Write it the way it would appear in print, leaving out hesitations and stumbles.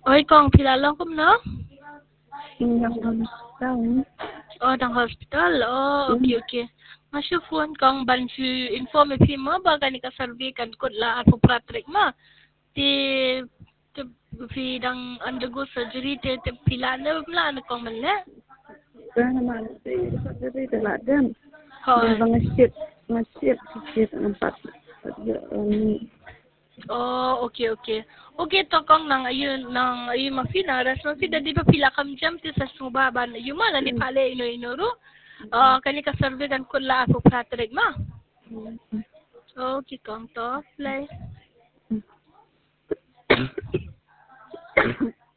Oi kong pilalo kum no? Yang hospital. Oh dang hospital. Oh okay. Masuk phone kong bantu inform mo ba kani ka survey kan kod la ato pratrik ma. Ti fi dang undergo surgery te pilalo mla na kong mala. Kaya naman surgery talaga. Hoy. Masjid tempat. Oh, okay. Okay, tokong nang ayun mafina, ras mafina di ba pila kam jam ti sa subaban. Yuma ni pale ino ro. Kani ka survey kan kula ako pratreg ma. Okay, kong to play.